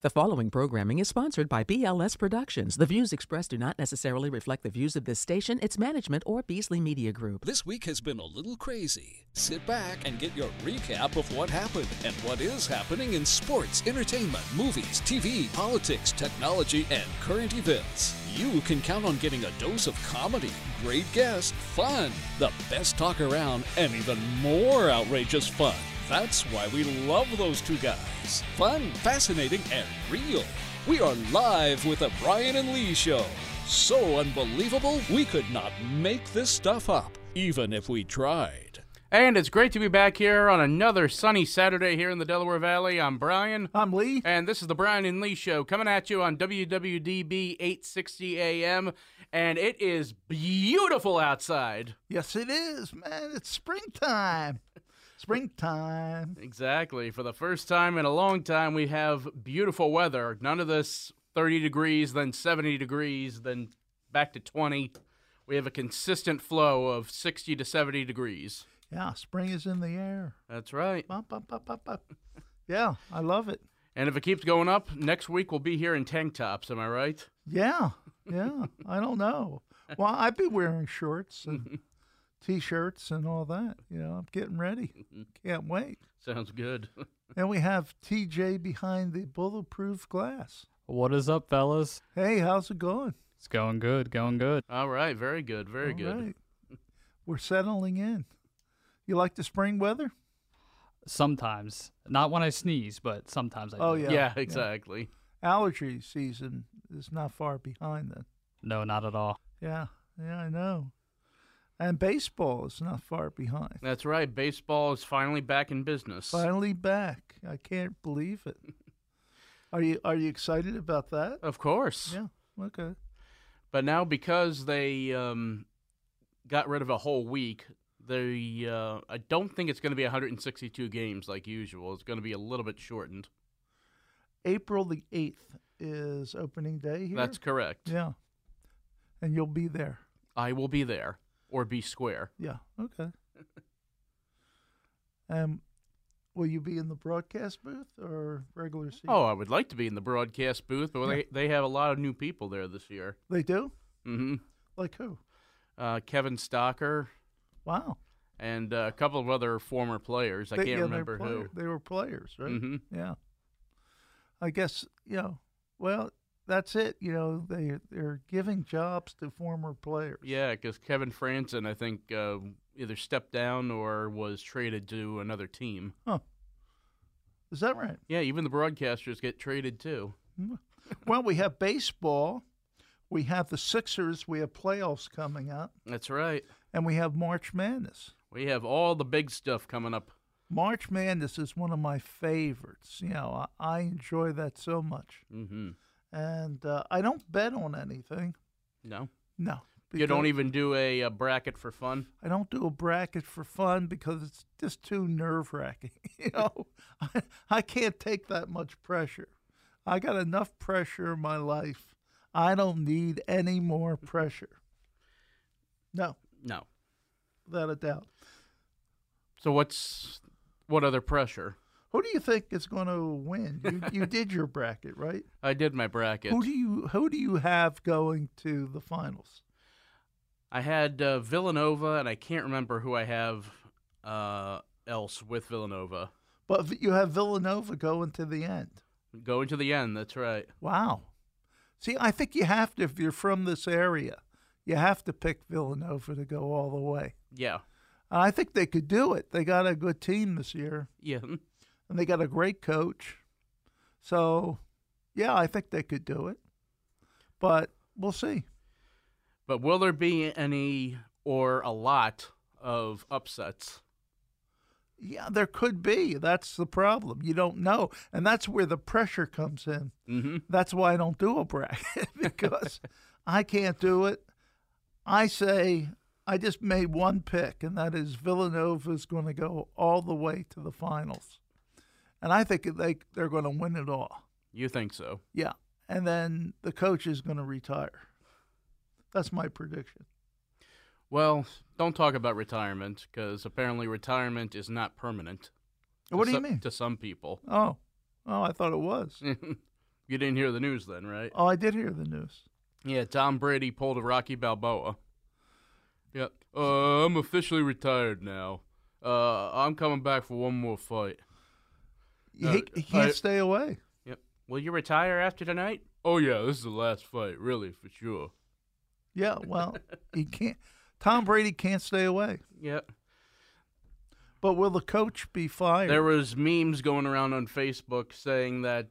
The following programming is sponsored by BLS Productions. The views expressed do not necessarily reflect the views of this station, its management, or Beasley Media Group. This week has been a little crazy. Sit back and get your recap of what happened and what is happening in sports, entertainment, movies, TV, politics, technology, and current events. You can count on getting a dose of comedy, great guests, fun, the best talk around, and even more outrageous fun. That's why we love those two guys. Fun, fascinating, and real. We are live with the Brian and Lee Show. So unbelievable, we could not make this stuff up, even if we tried. And it's great to be back here on another sunny Saturday here in the Delaware Valley. I'm Brian. I'm Lee. And this is the Brian and Lee Show coming at you on WWDB 860 AM. And it is beautiful outside. Yes, it is, man. It's springtime. Springtime. Exactly. For the first time in a long time, we have beautiful weather. None of this 30 degrees, then 70 degrees, then back to 20. We have a consistent flow of 60 to 70 degrees. Yeah, spring is in the air. That's right. Bop, bop, bop, bop, bop. Yeah, I love it. And if it keeps going up, next week we'll be here in tank tops. Am I right? Yeah. I don't know. Well, I've been wearing shorts and T-shirts and all that. You know, I'm getting ready. Can't wait. Sounds good. And we have TJ behind the bulletproof glass. What is up, fellas? Hey, how's it going? It's going good, going good. All right. Very good. Very All good. right. We're settling in. You like the spring weather? Sometimes. Not when I sneeze, but sometimes I do. Oh, yeah. Yeah, exactly. Allergy season is not far behind then. No, not at all. Yeah, I know. And baseball is not far behind. That's right. Baseball is finally back in business. Finally back. I can't believe it. Are you excited about that? Of course. Yeah. Okay. But now because they got rid of a whole week, I don't think it's going to be 162 games like usual. It's going to be a little bit shortened. April the 8th is opening day here? That's correct. Yeah. And you'll be there. I will be there, or be square. Yeah. Okay. Will you be in the broadcast booth or regular seat? Oh, I would like to be in the broadcast booth, but they have a lot of new people there this year. They do? Mm-hmm. Like who? Kevin Stocker. Wow. And a couple of other former players. I can't remember who. They were players, right? Mm-hmm. Yeah. I guess, well, that's it. They're giving jobs to former players. Yeah, because Kevin Franzen, I think, either stepped down or was traded to another team. Huh. Is that right? Yeah, even the broadcasters get traded too. Well, we have baseball. We have the Sixers. We have playoffs coming up. That's right. And we have March Madness. We have all the big stuff coming up. March Madness is one of my favorites. I enjoy that so much. Mm-hmm. And I don't bet on anything. No? No. You don't even do a bracket for fun? I don't do a bracket for fun because it's just too nerve-wracking. I can't take that much pressure. I got enough pressure in my life. I don't need any more pressure. No. No. Without a doubt. So what other pressure? Who do you think is going to win? You did your bracket, right? I did my bracket. Who do you have going to the finals? I had Villanova, and I can't remember who I have else with Villanova. But you have Villanova going to the end. Going to the end, that's right. Wow. See, I think you have to, if you're from this area, you have to pick Villanova to go all the way. Yeah. I think they could do it. They got a good team this year. Yeah. And they got a great coach. So, yeah, I think they could do it. But we'll see. But will there be any or a lot of upsets? Yeah, there could be. That's the problem. You don't know. And that's where the pressure comes in. Mm-hmm. That's why I don't do a bracket, because I can't do it. I say I just made one pick, and that is Villanova's going to go all the way to the finals. And I think they're going to win it all. You think so? Yeah. And then the coach is going to retire. That's my prediction. Well, don't talk about retirement, because apparently retirement is not permanent. What do you mean? To some people. Oh, I thought it was. You didn't hear the news then, right? Oh, I did hear the news. Yeah, Tom Brady pulled a Rocky Balboa. Yep. I'm officially retired now. I'm coming back for one more fight. He can't stay away. Yep. Will you retire after tonight? Oh, yeah, this is the last fight, really, for sure. Yeah, well, he can't. Tom Brady can't stay away. Yep. But will the coach be fired? There was memes going around on Facebook saying that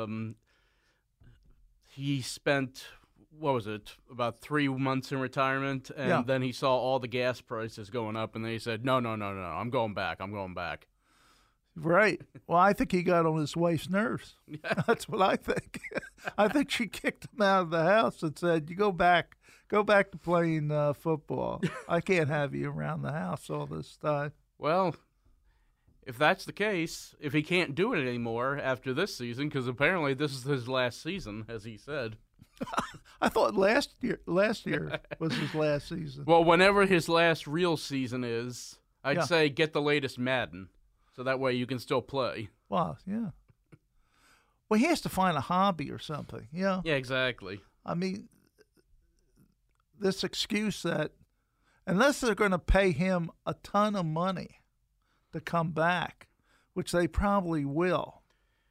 he spent, what was it, about 3 months in retirement, and then he saw all the gas prices going up, and then he said, no, I'm going back. Right. Well, I think he got on his wife's nerves. That's what I think. I think she kicked him out of the house and said, "You go back to playing football. I can't have you around the house all this time." Well, if that's the case, if he can't do it anymore after this season, because apparently this is his last season, as he said. I thought last year was his last season. Well, whenever his last real season is, I'd say get the latest Madden, so that way you can still play. Well, yeah. Well, he has to find a hobby or something, Yeah, exactly. I mean, this excuse that unless they're going to pay him a ton of money to come back, which they probably will,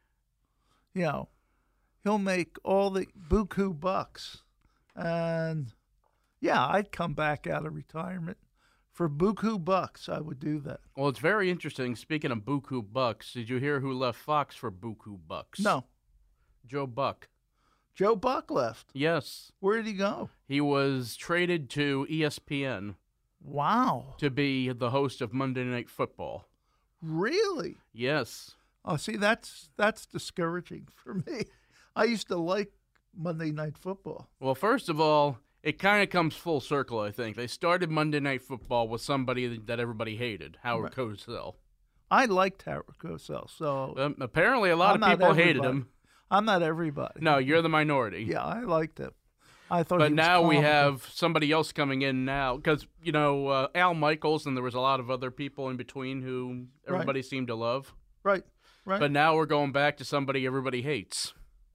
he'll make all the buku bucks. And, yeah, I'd come back out of retirement. For buku bucks, I would do that. Well, it's very interesting. Speaking of buku bucks, did you hear who left Fox for buku bucks? No. Joe Buck. Joe Buck left? Yes. Where did he go? He was traded to ESPN. Wow. To be the host of Monday Night Football. Really? Yes. Oh, see, that's discouraging for me. I used to like Monday Night Football. Well, first of all, it kind of comes full circle, I think. They started Monday Night Football with somebody that everybody hated, Howard Cosell. I liked Howard Cosell, so... apparently a lot of people hated him. I'm not everybody. No, you're the minority. Yeah, I liked him. I thought But he was now we comical. have somebody else coming in now, because, Al Michaels, and there was a lot of other people in between who everybody seemed to love. Right. But now we're going back to somebody everybody hates.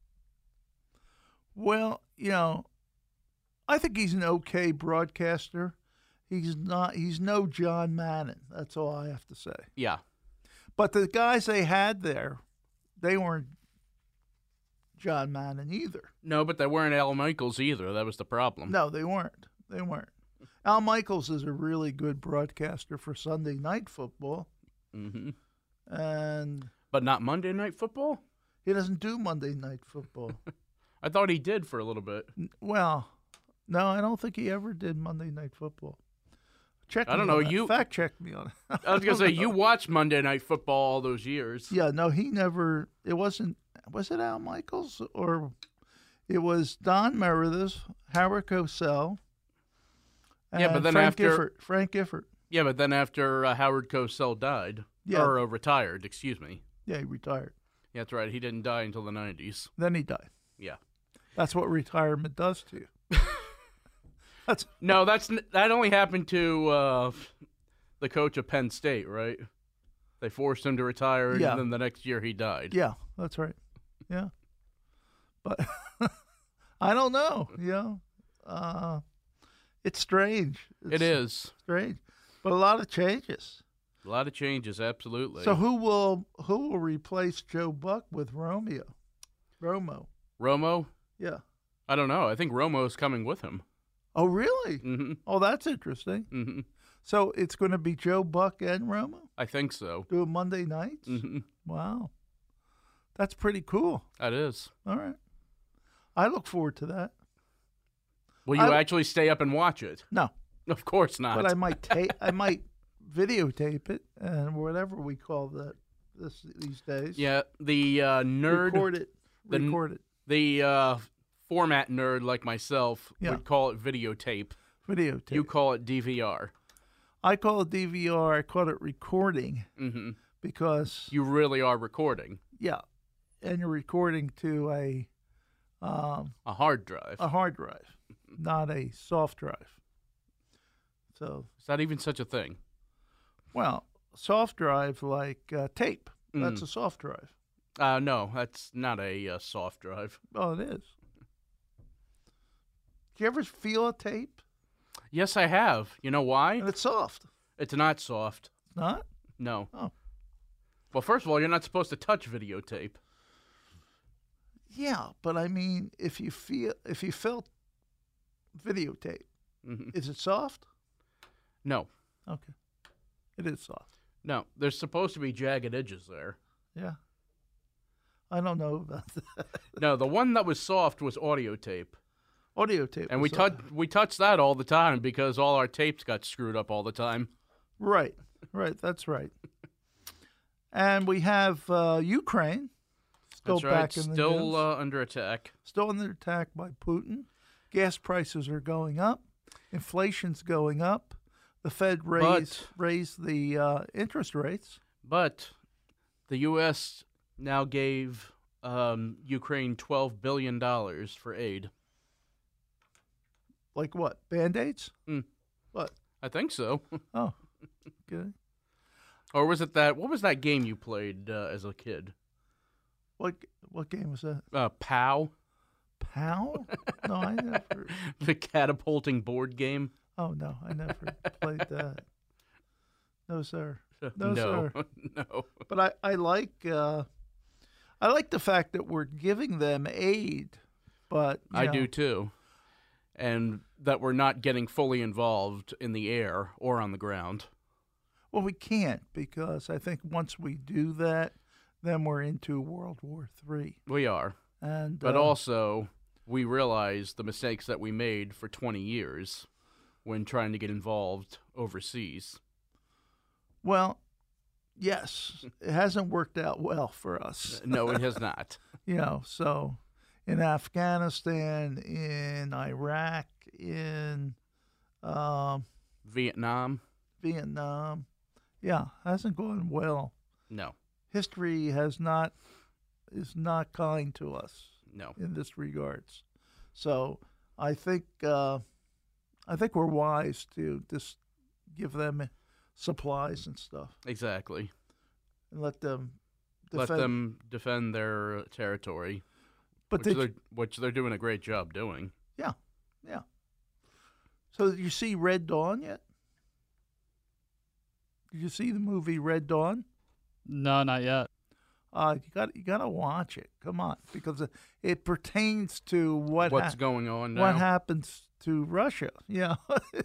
Well, I think he's an okay broadcaster. He's no John Madden. That's all I have to say. Yeah. But the guys they had there, they weren't John Madden either. No, but they weren't Al Michaels either. That was the problem. No, they weren't. Al Michaels is a really good broadcaster for Sunday Night Football. Mm-hmm. But not Monday Night Football? He doesn't do Monday Night Football. I thought he did for a little bit. Well, no, I don't think he ever did Monday Night Football. Fact check me on it. I was going to say, you watched Monday Night Football all those years. Yeah, no, he never. It wasn't. Was it Al Michaels or it was Don Meredith, Howard Cosell, and but then Frank Gifford. Yeah, but then after Howard Cosell died, or retired, excuse me. Yeah, he retired. Yeah, that's right. He didn't die until the 90s. Then he died. Yeah. That's what retirement does to you. That only happened to the coach of Penn State, right? They forced him to retire, and then the next year he died. Yeah, that's right. Yeah. But I don't know. It's strange. It is. Strange. But a lot of changes. A lot of changes, absolutely. So who will replace Joe Buck with Romo? Romo? Yeah. I don't know. I think Romo's coming with him. Oh, really? Mm-hmm. Oh, that's interesting. Mm-hmm. So it's going to be Joe Buck and Romo? I think so. Do it Monday nights? Mm-hmm. Wow. That's pretty cool. That is. All right. I look forward to that. Will you actually stay up and watch it? No. Of course not. But I might videotape it and whatever we call these days. Yeah, the nerd record it. The format nerd like myself would call it videotape. Videotape. You call it DVR. I call it DVR. I call it recording because you really are recording. Yeah, and you're recording to a hard drive. A hard drive, not a soft drive. So is that even such a thing? Well, soft drive like tape. That's a soft drive. No, that's not a soft drive. Oh, it is. Do you ever feel a tape Yes, I have. You know why? and it's soft? It's not soft. It's not? No. Oh. Well, first of all, you're not supposed to touch videotape. Yeah, but I mean, if you felt videotape, Mhm. is it soft? No. Okay. It is soft. No. There's supposed to be jagged edges there. Yeah. I don't know about that. No, the one that was soft was audio tape. Audio tape. And was soft. we touched that all the time because all our tapes got screwed up all the time. Right. Right. That's right. And we have Ukraine still That's right. back in the Still news. under attack. Still under attack by Putin. Gas prices are going up. Inflation's going up. The Fed raised the interest rates. But the U.S. now gave Ukraine $12 billion for aid. Like what? Band-Aids? Hmm. What? I think so. Oh, good. Or was it that? What was that game you played as a kid? What game was that? POW, POW? No, I never. the catapulting board game. Oh no, I never played that. No, sir. No, no, sir. no. But I like the fact that we're giving them aid. But you I know, do too, and that we're not getting fully involved in the air or on the ground. Well, we can't because I think once we do that, then we're into World War III. We are, And but also we realize the mistakes that we made for 20 years when trying to get involved overseas. well, yes, it hasn't worked out well for us. No, it has not. You know, so in Afghanistan, in Iraq, in Vietnam, Vietnam, yeah, hasn't gone well. no, History is not kind to us no. in this regards. So I think we're wise to just give them supplies and stuff Exactly. and let them Let defend. them defend their territory, But which they're doing a great job doing. yeah. So did you see Red Dawn yet? Did you see the movie Red Dawn? No, not yet. You got to watch it. Come on, because it pertains to What's going on now? what happens to Russia. Yeah,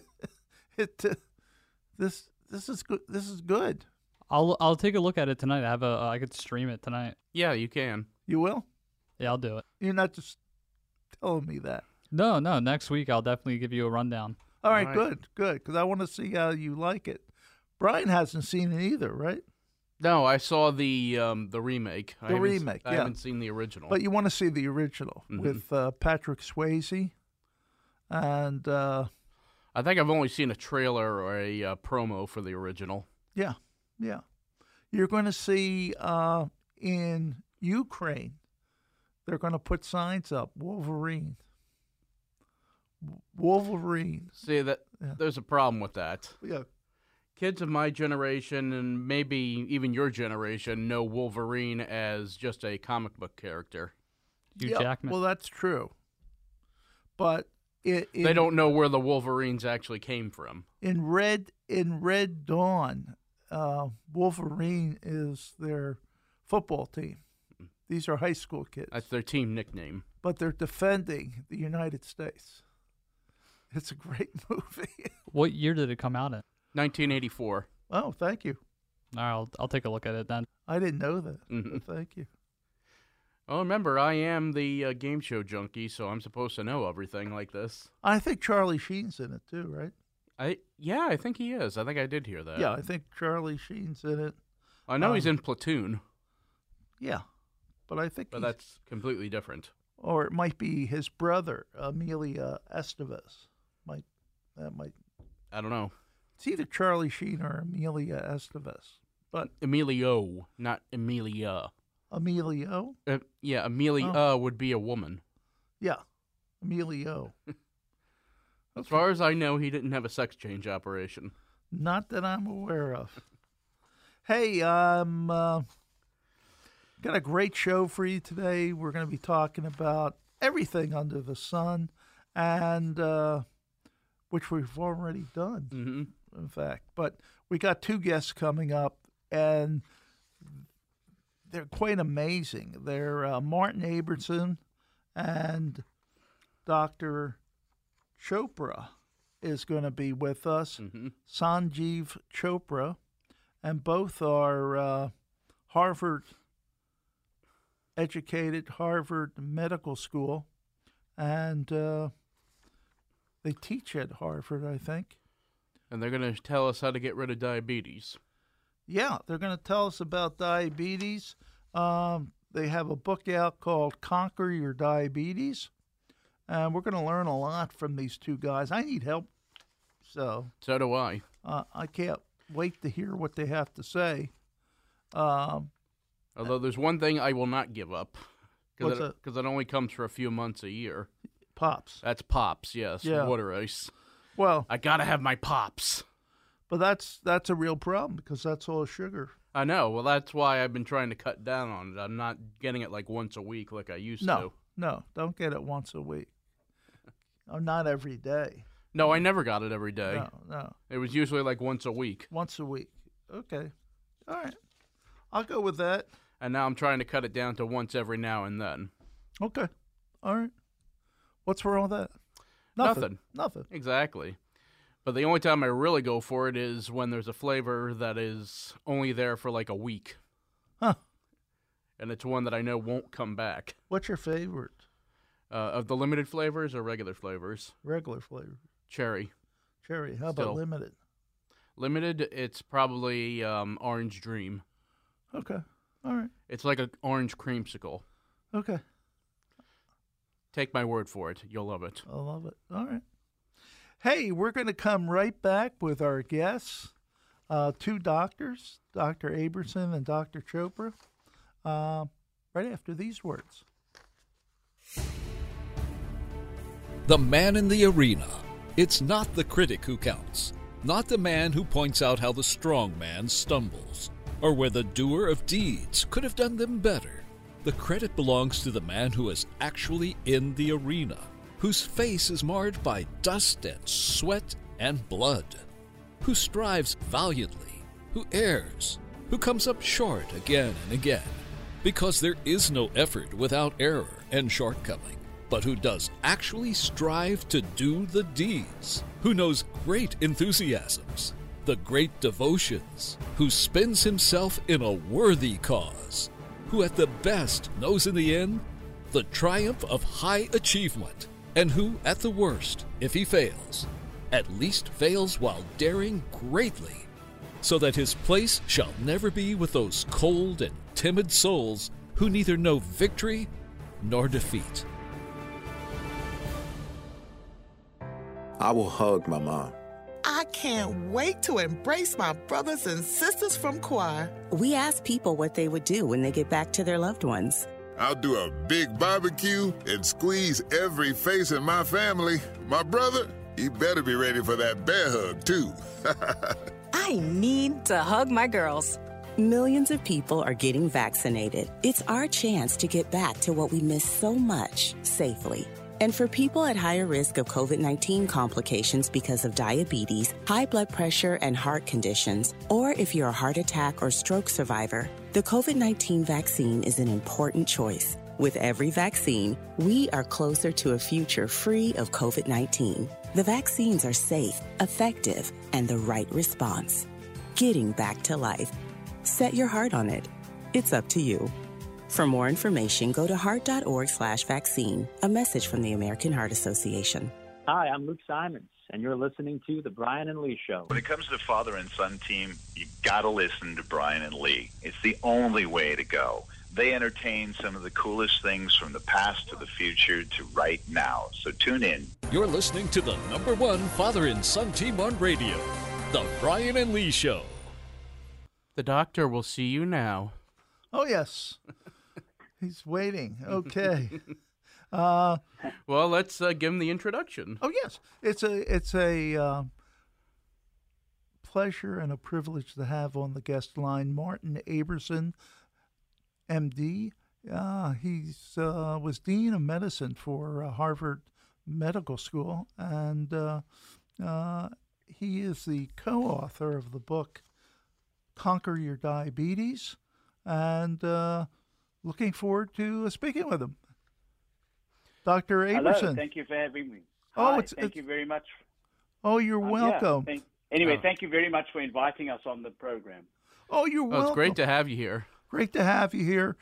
this is good. This is good. I'll take a look at it tonight. I could stream it tonight. Yeah, you can. You will. Yeah, I'll do it. You're not just telling me that. No, next week I'll definitely give you a rundown. All right, right. good. Because I want to see how you like it. Brian hasn't seen it either, right? No, I saw the remake. The remake, I yeah. haven't seen the original. But you want to see the original Mhm. with Patrick Swayze, and I think I've only seen a trailer or a promo for the original. yeah. You're going to see in Ukraine, they're going to put signs up, Wolverine. See that Yeah. there's a problem with that. Yeah. Kids of my generation and maybe even your generation know Wolverine as just a comic book character. Hugh Yeah, Jackman. Well, that's true. But They don't know where the Wolverines actually came from. in Red Dawn, Wolverine is their football team. These are high school kids, That's their team nickname. but they're defending the United States. It's a great movie. What year did it come out in? 1984. Oh, thank you. All right, I'll take a look at it then. I didn't know that. Mhm. Thank you. Oh, remember, I am the game show junkie, so I'm supposed to know everything like this. I think Charlie Sheen's in it too, right? I think he is. I think I did hear that. Yeah, I think Charlie Sheen's in it. I know he's in Platoon, Yeah, but I think but that's completely different. or it might be his brother, Amelia Estevez. That might. I don't know. It's either Charlie Sheen or Amelia Estevez. But Emilio, not Amelia. Emilio? Yeah, Amelia would be a woman. Yeah, Emilio. As far as I know, he didn't have a sex change operation. Not that I'm aware of. Hey, Got a great show for you today. We're going to be talking about everything under the sun, and which we've already done, in fact. But we got two guests coming up, and they're quite amazing. They're Martin Abrahamson and Dr. Chopra is going to be with us, Sanjeev Chopra, and both are Harvard-educated, Harvard Medical School, and they teach at Harvard, I think. And they're going to tell us how to get rid of diabetes. Yeah, they're going to tell us about diabetes. They have a book out called Conquer Your Diabetes, and we're going to learn a lot from these two guys. I need help, so do I. I can't wait to hear what they have to say. Although there's one thing I will not give up, What's that? because it only comes for a few months a year. Pops. That's Pops, yes, Yeah. water ice. Well, I got to have my Pops. but that's a real problem because that's all sugar. I know. Well, that's why I've been trying to cut down on it. I'm not getting it like once a week like I used to. No, don't get it once a week. Oh, not every day. No, I never got it every day. No. It was usually like once a week. Once a week. Okay. All right. I'll go with that. And now I'm trying to cut it down to once every now and then. Okay. All right. What's wrong with that? Nothing. Nothing. Exactly. But the only time I really go for it is when there's a flavor that is only there for like a week. Huh. And it's one that I know won't come back. What's your favorite? Of the limited flavors or regular flavors? Regular flavor. Cherry. Cherry. How Still. about limited? Limited, it's probably Orange Dream. Okay. All right. It's like an orange creamsicle. Okay. Take my word for it. You'll love it. I love it. All right. Hey, we're going to come right back with our guests, two doctors, Dr. Abrahamson and Dr. Chopra, right after these words. The man in the arena. It's not the critic who counts, not the man who points out how the strong man stumbles, or where the doer of deeds could have done them better. The credit belongs to the man who is actually in the arena, whose face is marred by dust and sweat and blood, who strives valiantly, who errs, who comes up short again and again, because there is no effort without error and shortcoming, but who does actually strive to do the deeds, who knows great enthusiasms, the great devotions, who spends himself in a worthy cause, who at the best knows in the end the triumph of high achievement, and who at the worst, if he fails, at least fails while daring greatly, so that his place shall never be with those cold and timid souls who neither know victory nor defeat. I will hug my mom. I can't wait to embrace my brothers and sisters from choir. We ask people what they would do when they get back to their loved ones. I'll do a big barbecue and squeeze every face in my family. My brother, he better be ready for that bear hug, too. I need to hug my girls. Millions of people are getting vaccinated. It's our chance to get back to what we miss so much safely. And for people at higher risk of COVID-19 complications because of diabetes, high blood pressure, and heart conditions, or if you're a heart attack or stroke survivor, the COVID-19 vaccine is an important choice. With every vaccine, we are closer to a future free of COVID-19. The vaccines are safe, effective, and the right response. Getting back to life. Set your heart on it. It's up to you. For more information, go to heart.org/vaccine. A message from the American Heart Association. Hi, I'm Luke Simons, and you're listening to The Brian and Lee Show. When it comes to the father and son team, you got to listen to Brian and Lee. It's the only way to go. They entertain some of the coolest things from the past to the future to right now. So tune in. You're listening to the #1 father and son team on radio, The Brian and Lee Show. The doctor will see you now. Oh, yes. He's waiting. Okay. Well, let's give him the introduction. Oh, yes. It's a pleasure and a privilege to have on the guest line Martin Abrahamson MD. He was Dean of Medicine for Harvard Medical School, and he is the co-author of the book Conquer Your Diabetes, and looking forward to speaking with him. Dr. Aberson. Hello, thank you for having me. Thank you very much. Oh, you're welcome. Thank you very much for inviting us on the program. Oh, you're welcome. It's great to have you here. Great to have you here.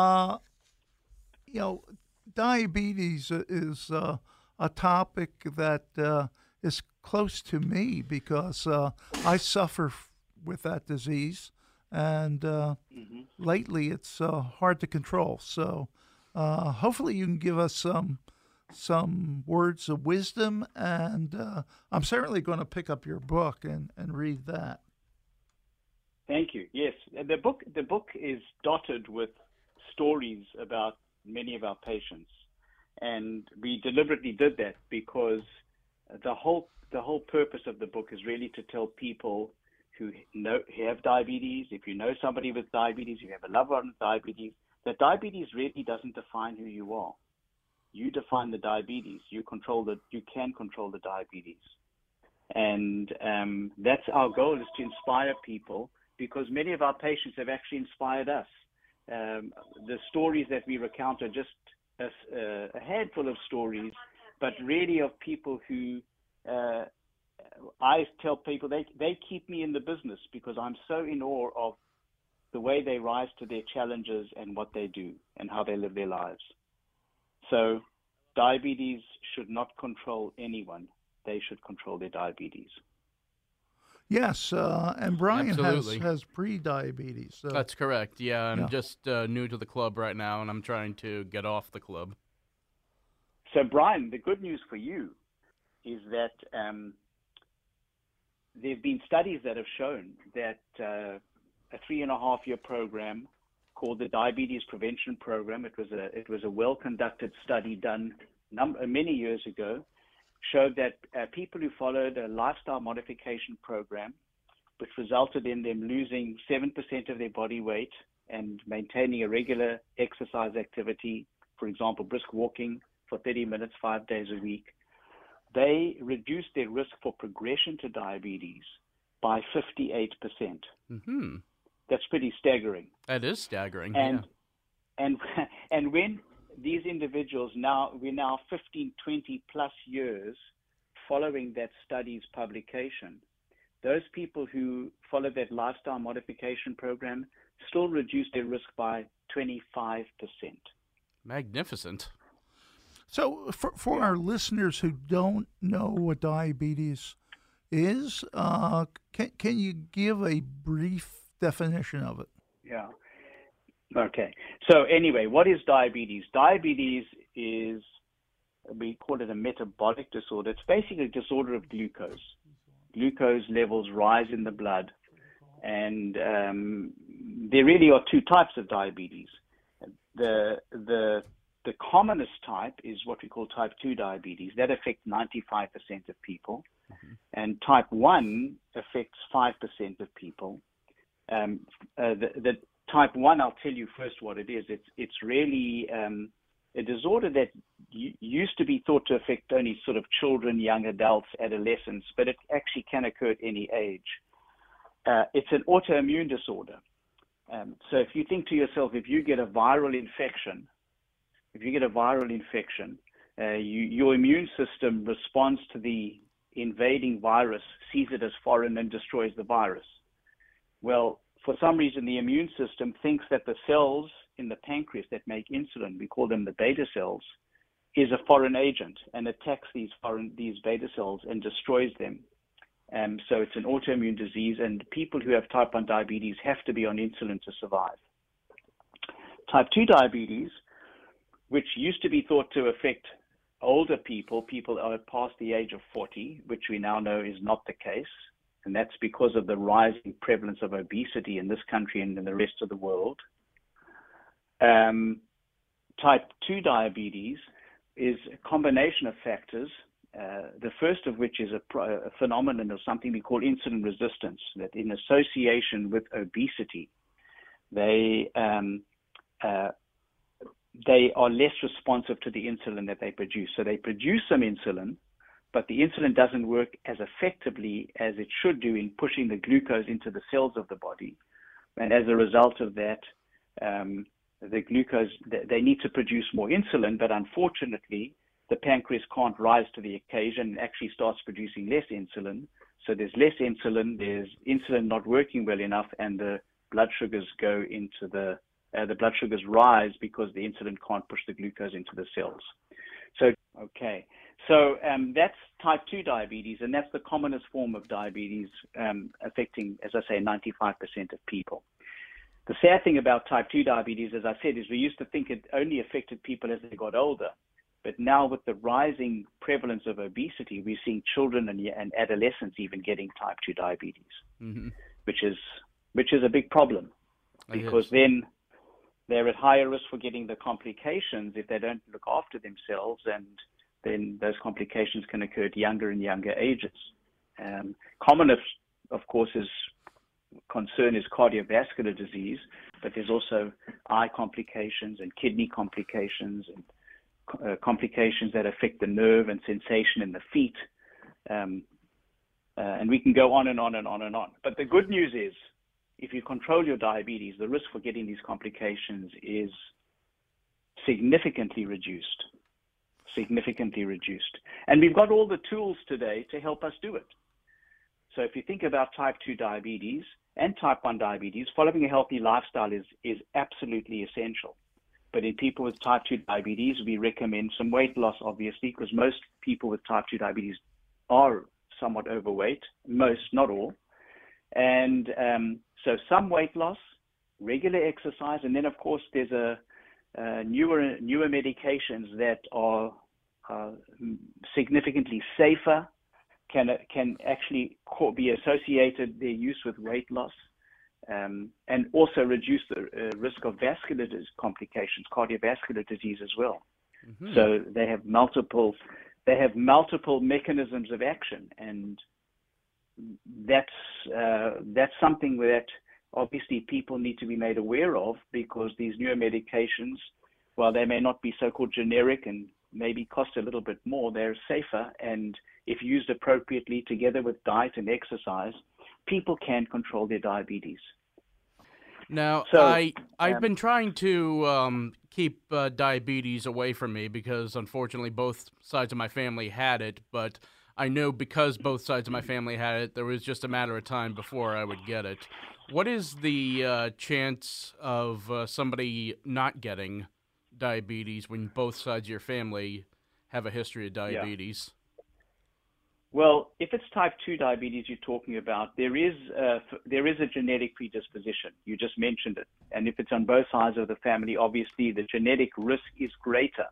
Diabetes is a topic that is close to me because I suffer with that disease, and lately it's hard to control. So hopefully you can give us some words of wisdom, and I'm certainly going to pick up your book and read that. Thank you. Yes, the book is dotted with stories about many of our patients, and we deliberately did that because the whole purpose of the book is really to tell people who have diabetes, if you know somebody with diabetes, you have a loved one with diabetes, that diabetes really doesn't define who you are. You define the diabetes. You can control the diabetes, and that's our goal, is to inspire people, because many of our patients have actually inspired us. The stories that we recount are just a handful of stories, but really of people who I tell people they keep me in the business because I'm so in awe of the way they rise to their challenges and what they do and how they live their lives. So diabetes should not control anyone. They should control their diabetes. Yes, and Brian Absolutely. has pre-diabetes. So. That's correct. Yeah, I'm just new to the club right now, and I'm trying to get off the club. So, Brian, the good news for you is that there have been studies that have shown that a 3.5-year program called the Diabetes Prevention Program, it was a well-conducted study done many years ago, showed that people who followed a lifestyle modification program, which resulted in them losing 7% of their body weight and maintaining a regular exercise activity, for example, brisk walking for 30 minutes, 5 days a week, they reduced their risk for progression to diabetes by 58%. Mm-hmm. That's pretty staggering. That is staggering, and when these individuals we're now 15, 20 plus years following that study's publication, those people who followed that lifestyle modification program still reduced their risk by 25%. Magnificent. So for our listeners who don't know what diabetes is, can you give a brief definition of it? Yeah. Okay. So anyway, what is diabetes? Diabetes is, we call it a metabolic disorder. It's basically a disorder of glucose. Glucose levels rise in the blood, and there really are two types of diabetes. The commonest type is what we call type 2 diabetes. That affects 95% of people, and type 1 affects 5% of people. The type 1, I'll tell you first what it is. It's really a disorder that used to be thought to affect only sort of children, young adults, adolescents, but it actually can occur at any age. It's an autoimmune disorder. So if you think to yourself, if you get a viral infection, your immune system responds to the invading virus, sees it as foreign, and destroys the virus. Well, for some reason, the immune system thinks that the cells in the pancreas that make insulin, we call them the beta cells, is a foreign agent and attacks these beta cells and destroys them. So it's an autoimmune disease, and people who have type 1 diabetes have to be on insulin to survive. Type 2 diabetes, which used to be thought to affect older people are past the age of 40, which we now know is not the case. And that's because of the rising prevalence of obesity in this country and in the rest of the world. Type 2 diabetes is a combination of factors, the first of which is a phenomenon of something we call insulin resistance, that in association with obesity, they they are less responsive to the insulin that they produce. So they produce some insulin, but the insulin doesn't work as effectively as it should do in pushing the glucose into the cells of the body. And as a result of that, the glucose, they need to produce more insulin, but unfortunately, the pancreas can't rise to the occasion and actually starts producing less insulin. So there's less insulin, there's insulin not working well enough, and the blood sugars go into the blood sugars rise because the insulin can't push the glucose into the cells. So, okay. So that's type 2 diabetes, and that's the commonest form of diabetes, affecting, as I say, 95% of people. The sad thing about type 2 diabetes, as I said, is we used to think it only affected people as they got older. But now with the rising prevalence of obesity, we're seeing children and adolescents even getting type 2 diabetes, which is a big problem, because then they're at higher risk for getting the complications if they don't look after themselves, and then those complications can occur at younger and younger ages. Common, of course, concern is cardiovascular disease, but there's also eye complications and kidney complications and complications that affect the nerve and sensation in the feet. And we can go on and on and on and on. But the good news is, if you control your diabetes, the risk for getting these complications is significantly reduced. And we've got all the tools today to help us do it. So if you think about type 2 diabetes and type 1 diabetes, following a healthy lifestyle is absolutely essential. But in people with type 2 diabetes, we recommend some weight loss, obviously, because most people with type 2 diabetes are somewhat overweight, most, not all. And so some weight loss, regular exercise, and then, of course, there's newer medications that are significantly safer, can actually be associated, their use, with weight loss, and also reduce the risk of vascular complications, cardiovascular disease as well. So they have multiple mechanisms of action, and that's something that obviously people need to be made aware of, because these newer medications, while they may not be so-called generic and maybe cost a little bit more, they're safer, and if used appropriately together with diet and exercise, people can control their diabetes. Now, I've been trying to keep diabetes away from me, because unfortunately both sides of my family had it, but I know because both sides of my family had it, there was just a matter of time before I would get it. What is the chance of somebody not getting diabetes when both sides of your family have a history of diabetes? Well, if it's type 2 diabetes you're talking about, there is a genetic predisposition. You just mentioned it. And if it's on both sides of the family, obviously the genetic risk is greater.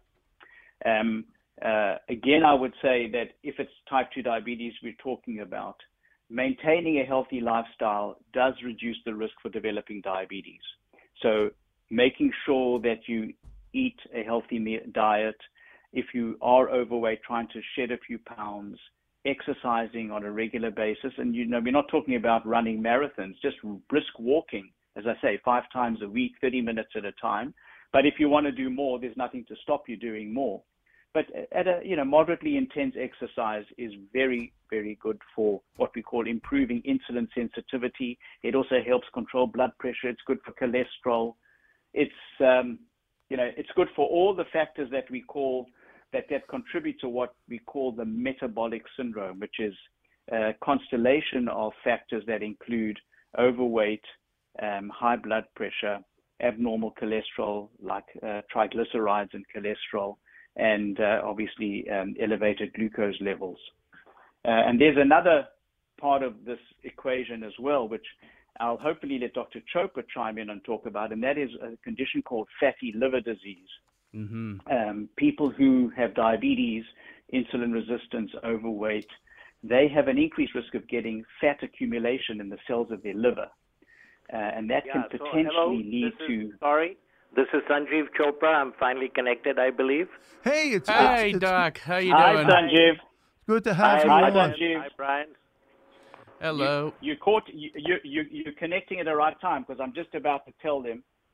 Again, I would say that if it's type 2 diabetes we're talking about, maintaining a healthy lifestyle does reduce the risk for developing diabetes. So making sure that you eat a healthy diet, if you are overweight, trying to shed a few pounds, exercising on a regular basis. And, we're not talking about running marathons, just brisk walking, as I say, 5 times a week, 30 minutes at a time. But if you want to do more, there's nothing to stop you doing more. But at a moderately intense exercise is very, very good for what we call improving insulin sensitivity. It also helps control blood pressure. It's good for cholesterol. It's it's good for all the factors that we call that contribute to what we call the metabolic syndrome, which is a constellation of factors that include overweight, high blood pressure, abnormal cholesterol like triglycerides and cholesterol, and obviously elevated glucose levels. And there's another part of this equation as well, which I'll hopefully let Dr. Chopra chime in and talk about, and that is a condition called fatty liver disease. People who have diabetes, insulin resistance, overweight, they have an increased risk of getting fat accumulation in the cells of their liver. And that can potentially lead to... Sorry, this is Sanjeev Chopra. I'm finally connected, I believe. Hey, Hey, Doc. How you Hi, doing? Sanjeev. Good to have you Hi, on. Sanjeev. Hi, Brian. Hello. You're connecting at the right time, because I'm just about to tell them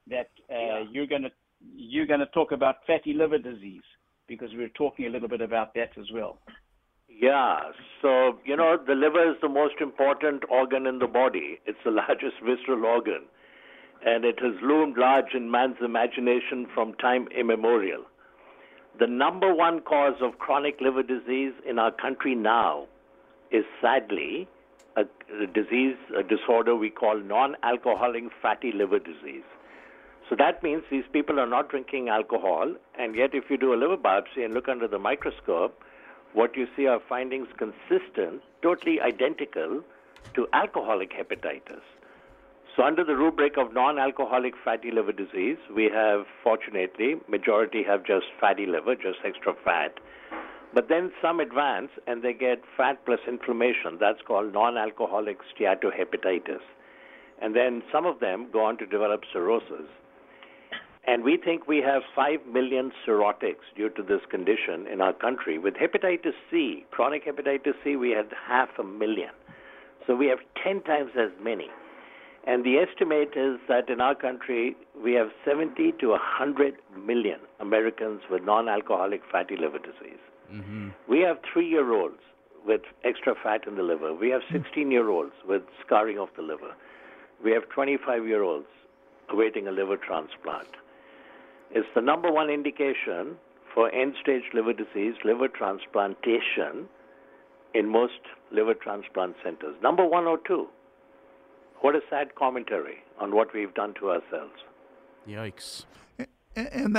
that you're gonna talk about fatty liver disease, because we were talking a little bit about that as well. Yeah, so, the liver is the most important organ in the body. It's the largest visceral organ, and it has loomed large in man's imagination from time immemorial. The number one cause of chronic liver disease in our country now is sadly a disorder we call non-alcoholic fatty liver disease. So that means these people are not drinking alcohol, and yet if you do a liver biopsy and look under the microscope, what you see are findings consistent, totally identical to alcoholic hepatitis. So under the rubric of non-alcoholic fatty liver disease, we have, fortunately, majority have just fatty liver, just extra fat. But then some advance and they get fat plus inflammation. That's called non-alcoholic steatohepatitis. And then some of them go on to develop cirrhosis. And we think we have 5 million cirrhotics due to this condition in our country. With hepatitis C, chronic hepatitis C, we had 500,000. So we have 10 times as many. And the estimate is that in our country, we have 70 to 100 million Americans with non-alcoholic fatty liver disease. Mm-hmm. We have 3-year-olds with extra fat in the liver. We have 16-year-olds with scarring of the liver. We have 25-year-olds awaiting a liver transplant. It's the number one indication for end-stage liver disease, liver transplantation in most liver transplant centers. Number 1 or 2. What a sad commentary on what we've done to ourselves. Yikes. And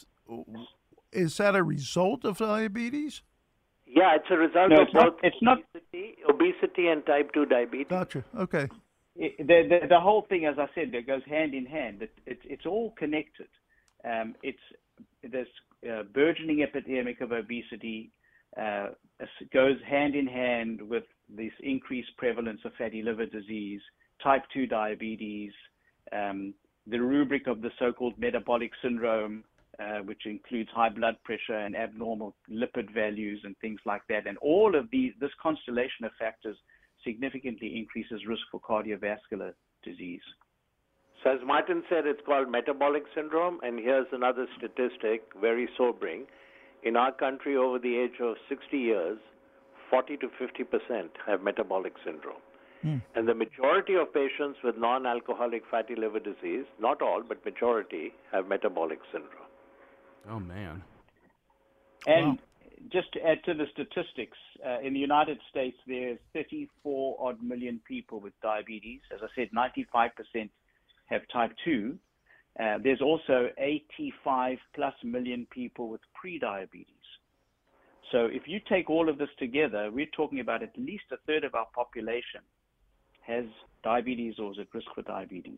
is that a result of diabetes? Yeah, it's a result of both obesity and type 2 diabetes. Gotcha. Okay. The whole thing, as I said, that goes hand in hand. It's all connected. It's this burgeoning epidemic of obesity goes hand in hand with this increased prevalence of fatty liver disease, type 2 diabetes, the rubric of the so-called metabolic syndrome, which includes high blood pressure and abnormal lipid values and things like that. And all of this constellation of factors significantly increases risk for cardiovascular disease. So as Martin said, it's called metabolic syndrome, and here's another statistic, very sobering. In our country, over the age of 60 years, 40 to 50% have metabolic syndrome. And the majority of patients with non-alcoholic fatty liver disease, not all, but majority, have metabolic syndrome. Oh, man. And just to add to the statistics, in the United States, there's 34-odd million people with diabetes. As I said, 95% have type 2. There's also 85-plus million people with prediabetes. So if you take all of this together, we're talking about at least a third of our population has diabetes or is at risk for diabetes.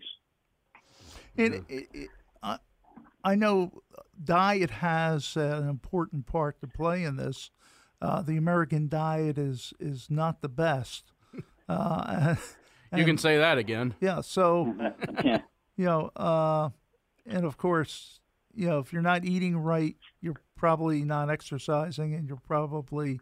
I know diet has an important part to play in this. The American diet is not the best. You can say that again. Yeah. So, and of course, if you're not eating right, you're probably not exercising, and you're probably,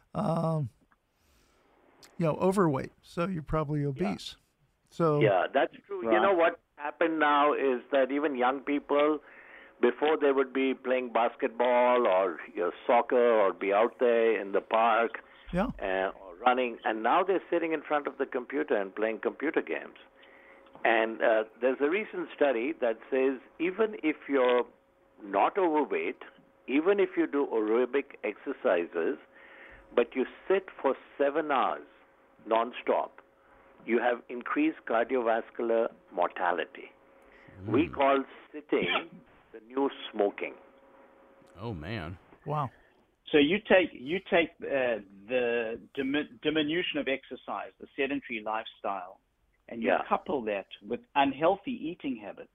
overweight. So you're probably obese. So yeah, that's true. Right. You know what happened now is that even young people, before they would be playing basketball or soccer or be out there in the park or running, and now they're sitting in front of the computer and playing computer games. And there's a recent study that says even if you're not overweight, even if you do aerobic exercises, but you sit for 7 hours nonstop, you have increased cardiovascular mortality. We call sitting the new smoking. Oh, man. Wow. So you take the diminution of exercise, the sedentary lifestyle, and you couple that with unhealthy eating habits.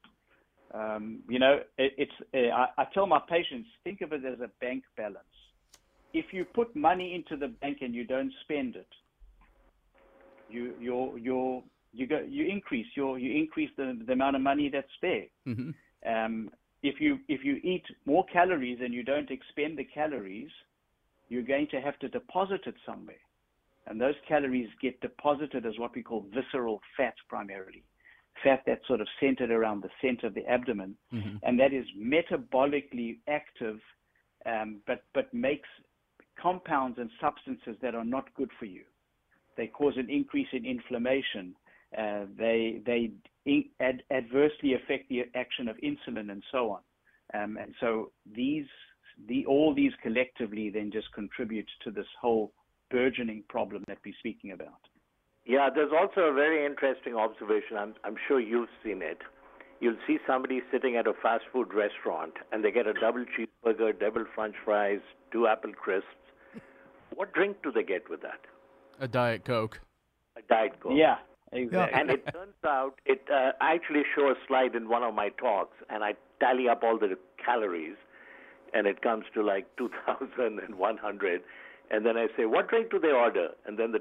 I tell my patients, think of it as a bank balance. If you put money into the bank and you don't spend it, you increase the amount of money that's there. Mm-hmm. If you eat more calories and you don't expend the calories, you're going to have to deposit it somewhere. And those calories get deposited as what we call visceral fat primarily. fat that's sort of centered around the center of the abdomen, and that is metabolically active, but makes compounds and substances that are not good for you. They cause an increase in inflammation. They adversely affect the action of insulin and so on. And so all these collectively then just contribute to this whole burgeoning problem that we're speaking about. Yeah, there's also a very interesting observation. I'm sure you've seen it. You'll see somebody sitting at a fast food restaurant, and they get a double cheeseburger, double French fries, 2 apple crisps. What drink do they get with that? A Diet Coke. A Diet Coke. Yeah, exactly. And it turns out, I actually show a slide in one of my talks, and I tally up all the calories, and it comes to like 2,100. And then I say, what drink do they order? And then the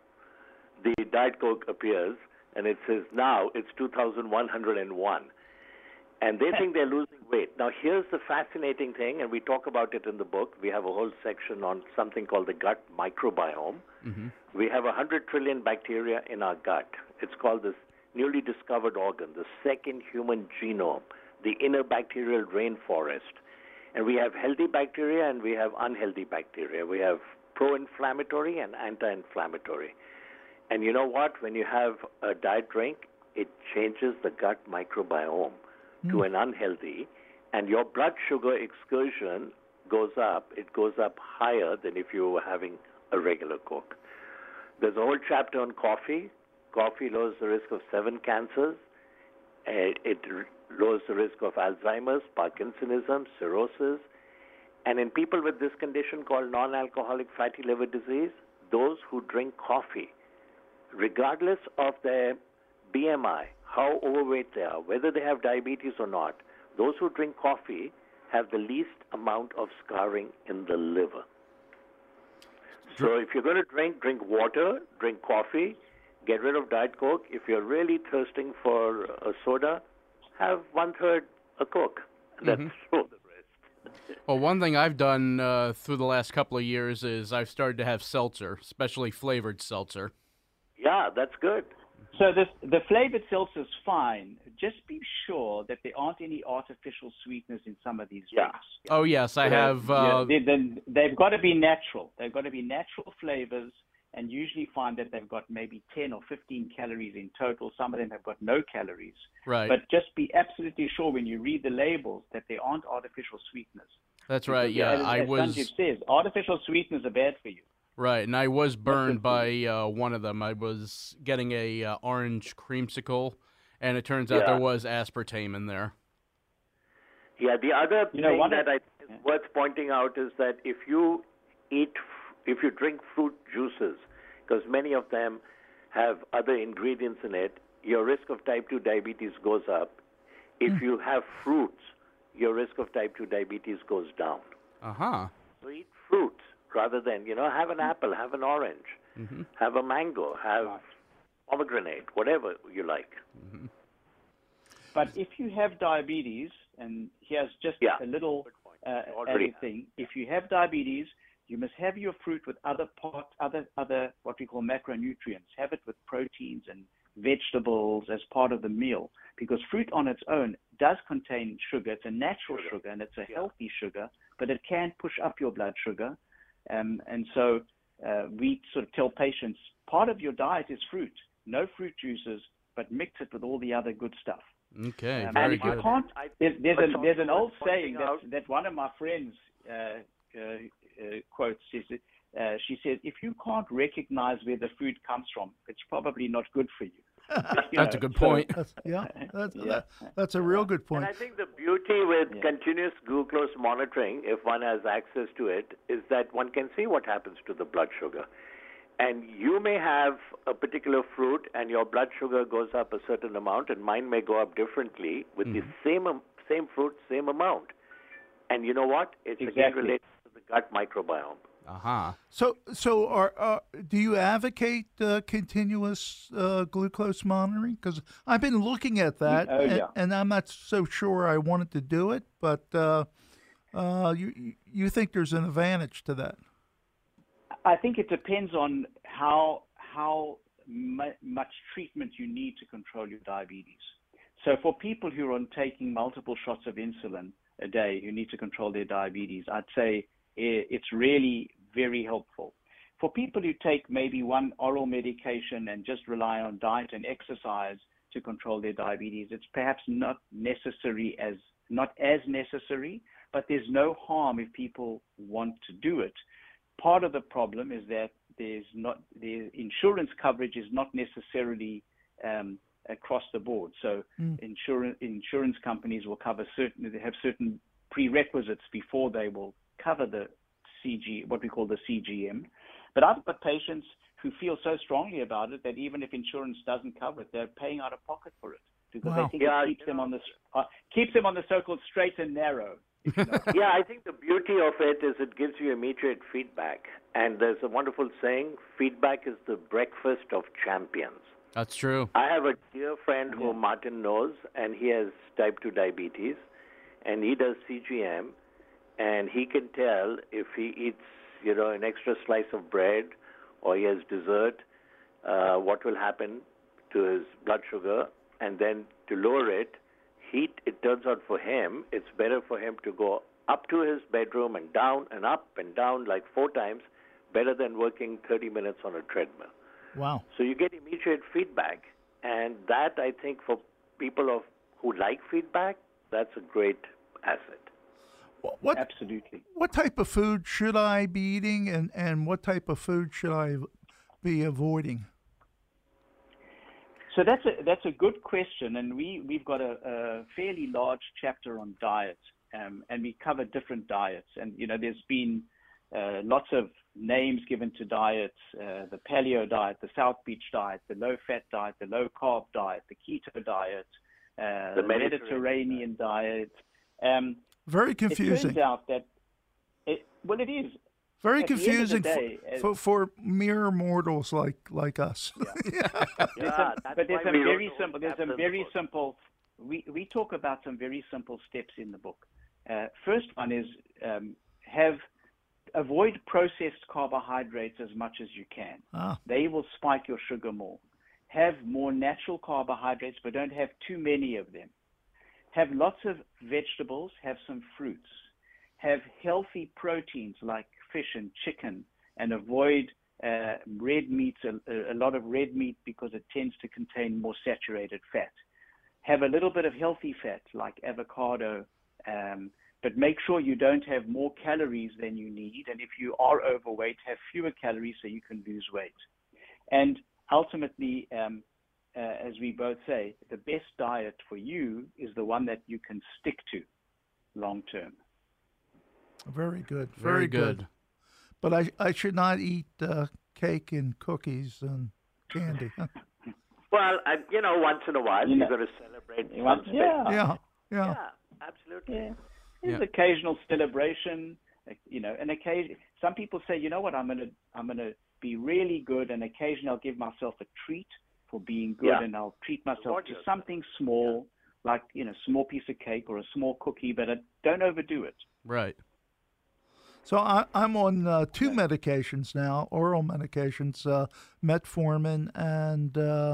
Diet Coke appears, and it says now it's 2,101. And they think they're losing weight. Now, here's the fascinating thing, and we talk about it in the book. We have a whole section on something called the gut microbiome. We have 100 trillion bacteria in our gut. It's called this newly discovered organ, the second human genome, the inner bacterial rainforest. And we have healthy bacteria and we have unhealthy bacteria. We have pro-inflammatory and anti-inflammatory. And you know what? When you have a diet drink, it changes the gut microbiome to an unhealthy, and your blood sugar excursion goes up. It goes up higher than if you were having a regular Coke. There's a whole chapter on coffee. Coffee lowers the risk of 7 cancers. It lowers the risk of Alzheimer's, Parkinsonism, cirrhosis. And in people with this condition called non-alcoholic fatty liver disease, those who drink coffee, regardless of their BMI, how overweight they are, whether they have diabetes or not, those who drink coffee have the least amount of scarring in the liver. So if you're going to drink water, drink coffee, get rid of Diet Coke. If you're really thirsting for a soda, have 1/3 a Coke. That's throw the rest. Well, one thing I've done through the last couple of years is I've started to have seltzer, especially flavored seltzer. Yeah, that's good. So the flavored seltzer is fine. Just be sure that there aren't any artificial sweeteners in some of these drinks. Oh, yes, I have. They've got to be natural. They've got to be natural flavors, and usually find that they've got maybe 10 or 15 calories in total. Some of them have got no calories. Right. But just be absolutely sure when you read the labels that there aren't artificial sweeteners. That's right, yeah. As Sanjeev says, artificial sweeteners are bad for you. Right, and I was burned by one of them. I was getting a orange creamsicle, and it turns out there was aspartame in there. Yeah, the other thing that I think is worth pointing out is that if you drink fruit juices, because many of them have other ingredients in it, your risk of type 2 diabetes goes up. If you have fruits, your risk of type 2 diabetes goes down. So eat fruits rather than, have an apple, have an orange, have a mango, have pomegranate, whatever you like. But if you have diabetes, and here's just a little added thing, if you have diabetes, you must have your fruit with other what we call macronutrients. Have it with proteins and vegetables as part of the meal, because fruit on its own does contain sugar. It's a natural sugar, and it's a healthy sugar, but it can push up your blood sugar. And so we sort of tell patients, part of your diet is fruit. No fruit juices, but mix it with all the other good stuff. Okay, very good. You can't, there's an old saying that one of my friends quotes. She said, if you can't recognize where the food comes from, it's probably not good for you. That's a good point. That's a real good point. And I think the beauty with continuous glucose monitoring, if one has access to it, is that one can see what happens to the blood sugar. And you may have a particular fruit and your blood sugar goes up a certain amount, and mine may go up differently with the same fruit, same amount. And you know what? It's again related to the gut microbiome. So do you advocate continuous glucose monitoring? Because I've been looking at that, and I'm not so sure I wanted to do it. But you think there's an advantage to that? I think it depends on how much treatment you need to control your diabetes. So for people who are taking multiple shots of insulin a day who need to control their diabetes, I'd say it's really very helpful. For people who take maybe one oral medication and just rely on diet and exercise to control their diabetes, it's perhaps not as necessary, but there's no harm if people want to do it. Part of the problem is that the insurance coverage is not necessarily across the board. So insurance companies will have certain prerequisites before they will cover the what we call the CGM. But I've got patients who feel so strongly about it that even if insurance doesn't cover it, they're paying out of pocket for it because they think it keeps them on the so-called straight and narrow. Yeah, I think the beauty of it is it gives you immediate feedback. And there's a wonderful saying, feedback is the breakfast of champions. That's true. I have a dear friend who Martin knows, and he has type 2 diabetes, and he does CGM, and he can tell if he eats, an extra slice of bread or he has dessert, what will happen to his blood sugar, and then to lower it, it turns out for him, it's better for him to go up to his bedroom and down and up and down like 4 times, better than working 30 minutes on a treadmill. Wow. So you get immediate feedback, and that, I think, for people who like feedback, that's a great asset. Absolutely. What type of food should I be eating, and what type of food should I be avoiding? So that's a good question, and we've got a fairly large chapter on diet, and we cover different diets. And there's been lots of names given to diets: the paleo diet, the South Beach diet, the low-fat diet, the low-carb diet, the keto diet, the Mediterranean diet. Very confusing. It turns out that it is. Very At confusing the end of the day, for mere mortals like us. But there's some very simple. There's some very simple. We talk about some very simple steps in the book. First one is avoid processed carbohydrates as much as you can. They will spike your sugar more. Have more natural carbohydrates, but don't have too many of them. Have lots of vegetables. Have some fruits. Have healthy proteins like fish and chicken, and avoid red meats, a lot of red meat, because it tends to contain more saturated fat. Have a little bit of healthy fat like avocado, but make sure you don't have more calories than you need. And if you are overweight, have fewer calories so you can lose weight. And ultimately, as we both say, the best diet for you is the one that you can stick to long term. Very good. Very good. But I should not eat cake and cookies and candy. Well, once in a while, you're going to celebrate. Yeah, absolutely. There's occasional celebration, and occasion. Some people say, you know what, I'm gonna be really good, and occasionally I'll give myself a treat for being good, and I'll treat myself to something small, like small piece of cake or a small cookie, but don't overdo it. Right. So I'm on 2 medications now, oral medications, metformin and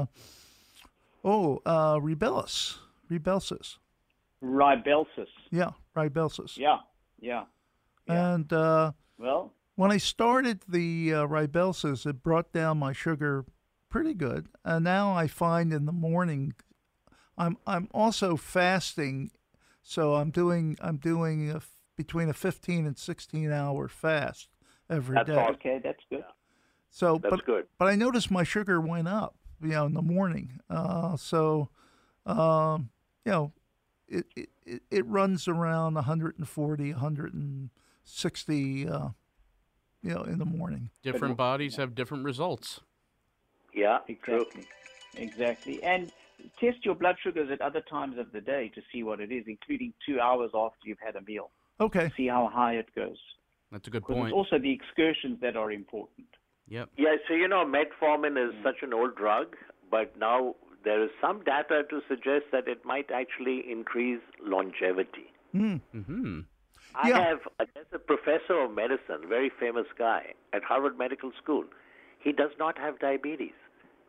Rybelsus. Rybelsus. Yeah, Rybelsus. Yeah. And when I started the Rybelsus, it brought down my sugar pretty good. And now I find in the morning, I'm also fasting, so I'm doing between a 15 and 16 hour fast every day. Okay, that's good. So, that's good. But I noticed my sugar went up, in the morning. It runs around 140, 160, in the morning. Different bodies have different results. Yeah, exactly. And test your blood sugars at other times of the day to see what it is, including 2 hours after you've had a meal. Okay. See how high it goes. That's a good point. It's also the excursions that are important. Yep. Yeah, so metformin is such an old drug, but now there is some data to suggest that it might actually increase longevity. Mm-hmm. There's a professor of medicine, very famous guy, at Harvard Medical School. He does not have diabetes.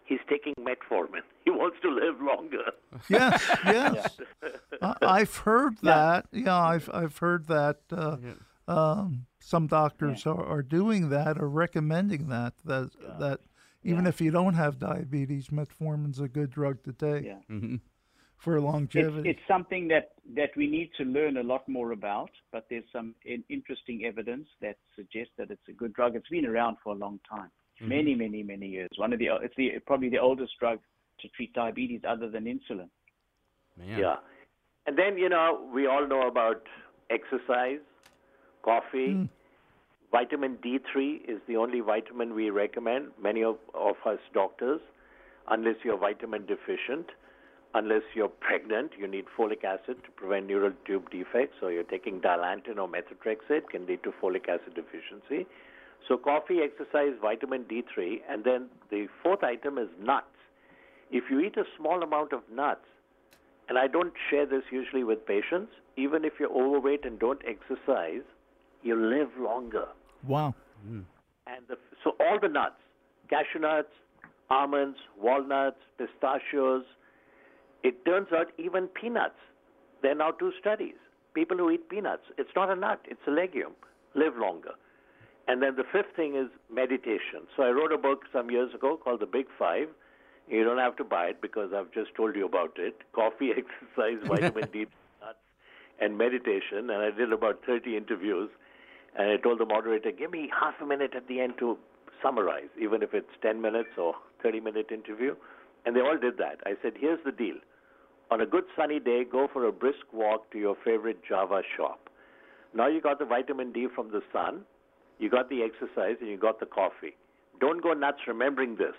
he's taking metformin. He wants to live longer. Yes, yes. I've heard that. Yeah, I've heard that. Some doctors are doing that or recommending that even if you don't have diabetes, metformin's a good drug to take for longevity. It's something that we need to learn a lot more about, but there's some interesting evidence that suggests that it's a good drug. It's been around for a long time, many years. It's probably the oldest drug to treat diabetes other than insulin. Man. Yeah. And then, we all know about exercise, coffee. Vitamin D3 is the only vitamin we recommend, many of us doctors, unless you're vitamin deficient, unless you're pregnant, you need folic acid to prevent neural tube defects, or you're taking Dilantin or methotrexate, can lead to folic acid deficiency. So coffee, exercise, vitamin D3, and then the fourth item is nuts. If you eat a small amount of nuts, and I don't share this usually with patients, even if you're overweight and don't exercise, you live longer. Wow. And so all the nuts, cashew nuts, almonds, walnuts, pistachios, it turns out even peanuts. There are now 2 studies. People who eat peanuts, it's not a nut, it's a legume, live longer. And then the fifth thing is meditation. So I wrote a book some years ago called The Big Five. You don't have to buy it because I've just told you about it. Coffee, exercise, vitamin D, nuts, and meditation. And I did about 30 interviews. And I told the moderator, give me half a minute at the end to summarize, even if it's 10 minutes or 30-minute interview. And they all did that. I said, here's the deal. On a good sunny day, go for a brisk walk to your favorite Java shop. Now you got the vitamin D from the sun, you got the exercise, and you got the coffee. Don't go nuts remembering this.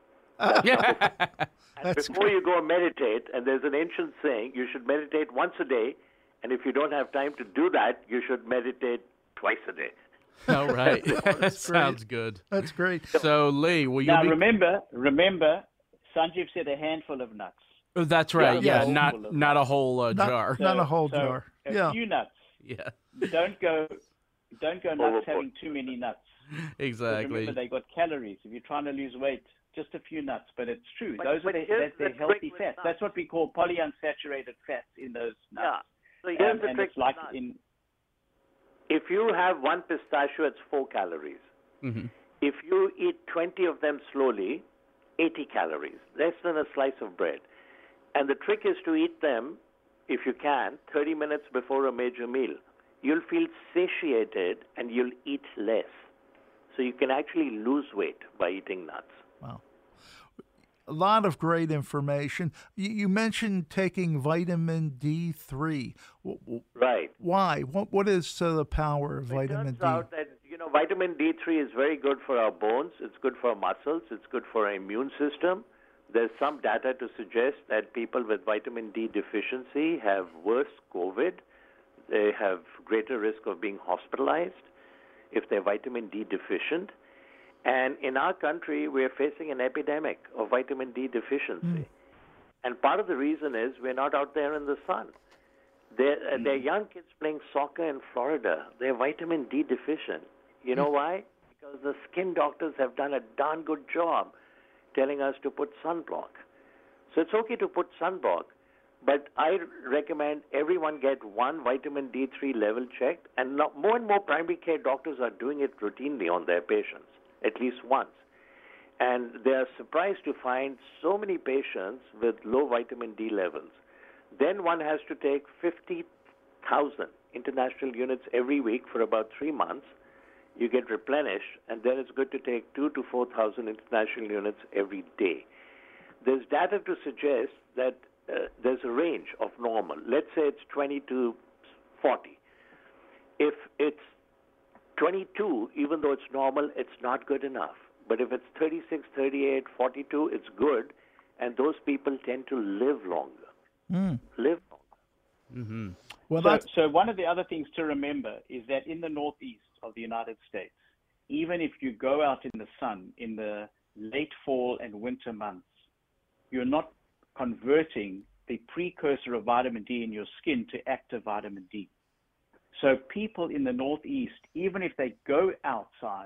Before you go meditate, and there's an ancient saying, you should meditate once a day, and if you don't have time to do that, you should meditate twice a day. All right. That sounds good. That's great. So, Lee, will you now, remember, Sanjeev said a handful of nuts. Oh, that's right. Yeah, not a whole not, jar. Not a whole jar. A few nuts. Yeah. Don't go nuts having too many nuts. Exactly. Remember, they got calories. If you're trying to lose weight, just a few nuts. But it's true. Those are the healthy fats. That's what we call polyunsaturated fats in those nuts. Yeah. So here's the trick. It's like if you have 1 pistachio, it's 4 calories. If you eat 20 of them slowly, 80 calories, less than a slice of bread. And the trick is to eat them, if you can, 30 minutes before a major meal. You'll feel satiated and you'll eat less. So you can actually lose weight by eating nuts. Wow. A lot of great information. You mentioned taking vitamin D3. Right. Why? What is the power of vitamin D? It turns out that, vitamin D3 is very good for our bones. It's good for our muscles. It's good for our immune system. There's some data to suggest that people with vitamin D deficiency have worse COVID. They have greater risk of being hospitalized if they're vitamin D deficient. And in our country, we're facing an epidemic of vitamin D deficiency. And part of the reason is we're not out there in the sun. They're young kids playing soccer in Florida. They're vitamin D deficient. You know why? Because the skin doctors have done a darn good job telling us to put sunblock. So it's okay to put sunblock, but I recommend everyone get 1 vitamin D3 level checked, and more and more primary care doctors are doing it routinely on their patients, at least once. And they are surprised to find so many patients with low vitamin D levels. Then one has to take 50,000 international units every week for about 3 months. You get replenished, and then it's good to take 2,000 to 4,000 international units every day. There's data to suggest that there's a range of normal. Let's say it's 20 to 40. If it's 22, even though it's normal, it's not good enough. But if it's 36, 38, 42, it's good, and those people tend to live longer. Live longer. Well, so one of the other things to remember is that in the northeast of the United States, even if you go out in the sun in the late fall and winter months, you're not converting the precursor of vitamin D in your skin to active vitamin D. So people in the northeast, even if they go outside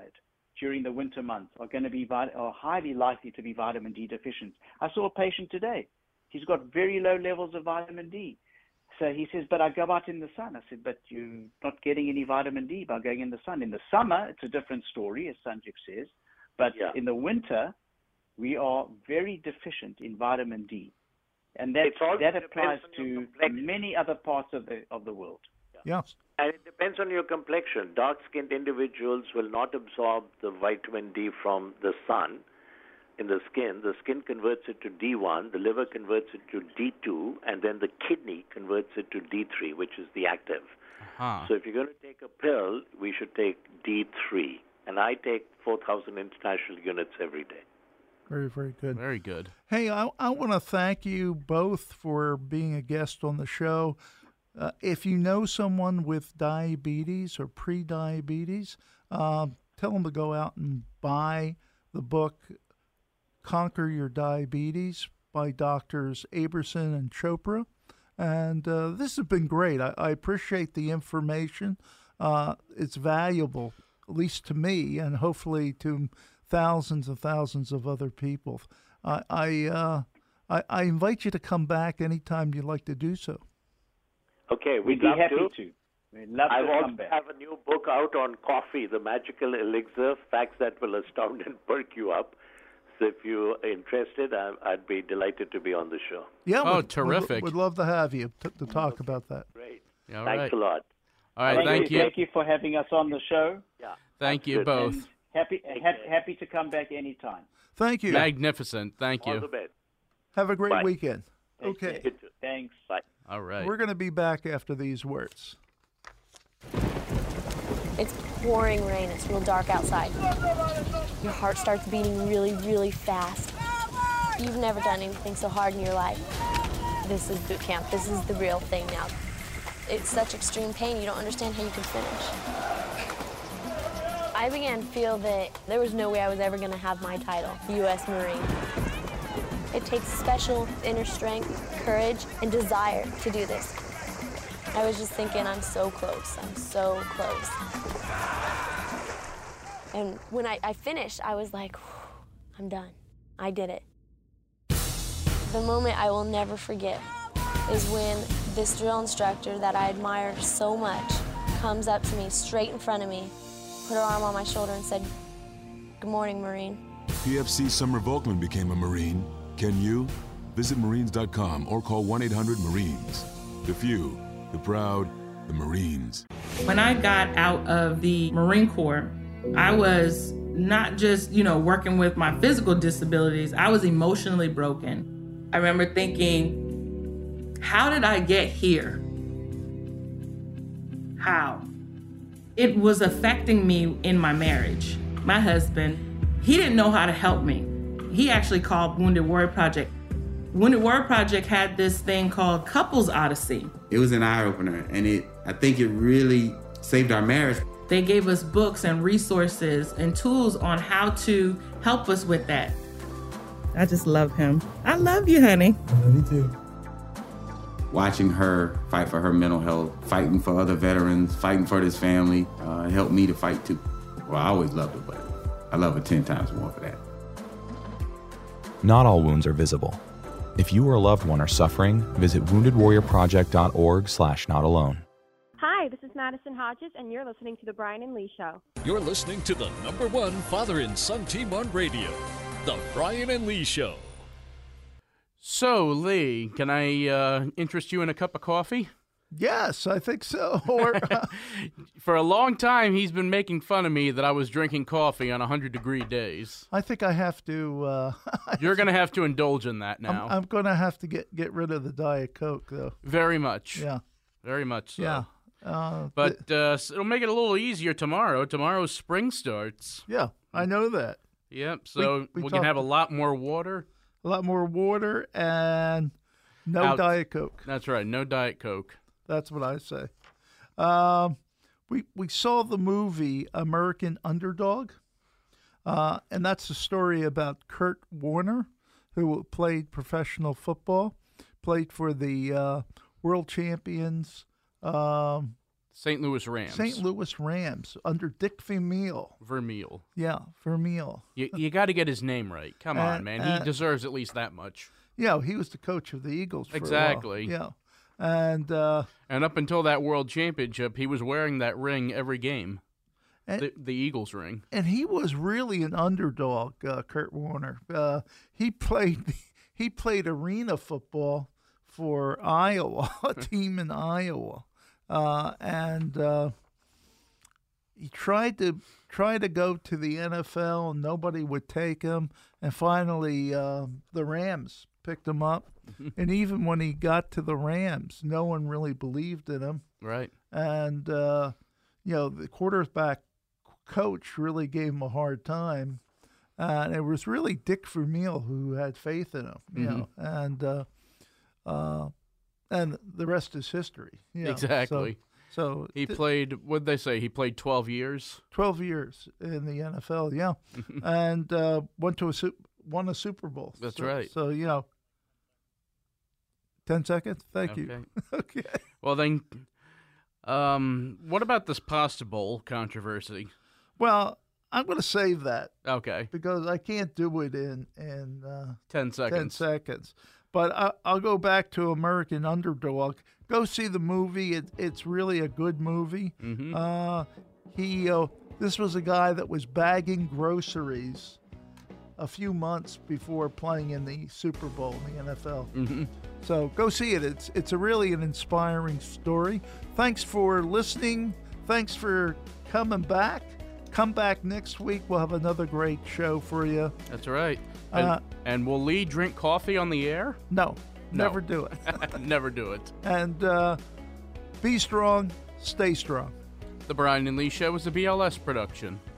during the winter months are going to be are highly likely to be vitamin D deficient. I saw a patient today. He's got very low levels of vitamin D. So he says, but I go out in the sun. I said, but you're not getting any vitamin D by going in the sun. In the summer, it's a different story, as Sanjib says. But in the winter, we are very deficient in vitamin D. And that applies to many other parts of the world. Yeah. And it depends on your complexion. Dark-skinned individuals will not absorb the vitamin D from the sun in the skin. The skin converts it to D1, the liver converts it to D2, and then the kidney converts it to D3, which is the active. So if you're going to take a pill, we should take D3. And I take 4,000 international units every day. Very, very good. Very good. Hey, I want to thank you both for being a guest on the show. If you know someone with diabetes or pre-diabetes, tell them to go out and buy the book Conquer Your Diabetes by Doctors Aberson and Chopra. And this has been great. I appreciate the information. It's valuable, at least to me, and hopefully to thousands and thousands of other people. I invite you to come back anytime you'd like to do so. Okay, we'd be happy to. We'd love to come back. I have a new book out on coffee, The Magical Elixir, facts that will astound and perk you up. So if you're interested, I'd be delighted to be on the show. Yeah, terrific. We'd love to have you to talk about that. Great. All Thanks a lot. All right, thank you. Thank you for having us on the show. Yeah. Thank you both. And happy to come back anytime. Thank you. Magnificent. Thank you. All the best. Have a great Bye. weekend. Okay. Thanks. Bye. All right. We're going to be back after these words. It's pouring rain. It's real dark outside. Your heart starts beating really, really fast. You've never done anything so hard in your life. This is boot camp. This is the real thing now. It's such extreme pain, you don't understand how you can finish. I began to feel that there was no way I was ever going to have my title, U.S. Marine. It takes special inner strength, courage, and desire to do this. I was just thinking, I'm so close. I'm so close. And when I finished, I was like, I'm done. I did it. The moment I will never forget is when this drill instructor that I admired so much comes up to me straight in front of me, put her arm on my shoulder and said, "Good morning, Marine." PFC Summer Volkman became a Marine. Can you? Visit Marines.com or call 1-800-MARINES. The few, the proud, the Marines. When I got out of the Marine Corps, I was not just, working with my physical disabilities, I was emotionally broken. I remember thinking, how did I get here? How? It was affecting me in my marriage. My husband, he didn't know how to help me. He actually called Wounded Warrior Project. Wounded Warrior Project had this thing called Couples Odyssey. It was an eye-opener, and I think it really saved our marriage. They gave us books and resources and tools on how to help us with that. I just love him. I love you, honey. Me too. Watching her fight for her mental health, fighting for other veterans, fighting for this family, helped me to fight too. Well, I always loved her, but I love her 10 times more for that. Not all wounds are visible. If you or a loved one are suffering, visit woundedwarriorproject.org/notalone. Hi, this is Madison Hodges, and you're listening to The Brian and Lee Show. You're listening to the #1 father and son team on radio, The Brian and Lee Show. So, Lee, can I interest you in a cup of coffee? Yes, I think so. For a long time, he's been making fun of me that I was drinking coffee on 100-degree days. I think I have to... You're going to have to indulge in that now. I'm going to have to get rid of the Diet Coke, though. Very much. Yeah. Very much so. Yeah. But it'll make it a little easier tomorrow. Tomorrow's spring starts. Yeah, I know that. Yep, so we can have a lot more water. A lot more water and no Diet Coke. That's right, no Diet Coke. That's what I say. We saw the movie American Underdog, and that's a story about Kurt Warner, who played professional football, played for the world champions St. Louis Rams. St. Louis Rams under Dick Vermeil. Yeah, Vermeil. You got to get his name right. Come on, man. He deserves at least that much. Yeah, he was the coach of the Eagles for exactly. a while. Yeah. And up until that World Championship, he was wearing that ring every game. The Eagles ring. And he was really an underdog, Kurt Warner. He played arena football for Iowa, a team in Iowa. And he tried to go to the NFL, and nobody would take him. And finally, the Rams picked him up. And even when he got to the Rams, no one really believed in him. Right. And the quarterback coach really gave him a hard time. And it was really Dick Vermeil who had faith in him, you know, and the rest is history. You know? Exactly. So he played, what'd they say? He played 12 years? 12 years in the NFL, yeah. And won a Super Bowl. That's right. So, 10 seconds? Thank you. Okay. Well, then, what about this Pasta Bowl controversy? Well, I'm going to save that. Okay. Because I can't do it in 10 seconds. 10 seconds. But I'll go back to American Underdog. Go see the movie. It's really a good movie. This was a guy that was bagging groceries a few months before playing in the Super Bowl in the NFL. So go see it. It's really an inspiring story. Thanks for listening. Thanks for coming back. Come back next week. We'll have another great show for you. That's right. And will Lee drink coffee on the air? No. Never do it. Never do it. And be strong. Stay strong. The Brian and Lee Show is a BLS production.